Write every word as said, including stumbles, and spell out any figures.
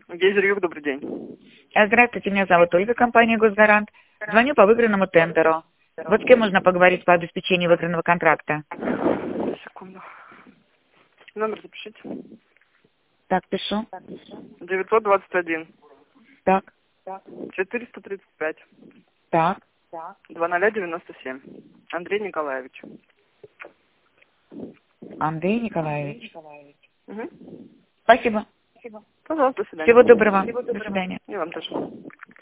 Гейзер-Юг, добрый день. Здравствуйте, меня зовут Ольга, компания «Госгарант». Звоню по выигранному тендеру. Вот с кем можно поговорить по обеспечению выигранного контракта? Секунду. Номер запишите. Так, пишу. девятьсот двадцать один. Так, четыреста тридцать пять. так. два ноль девяносто семь. Андрей Николаевич. Андрей Николаевич. Угу. Спасибо. Пожалуйста, до свидания. Всего доброго. До свидания. И вам тоже.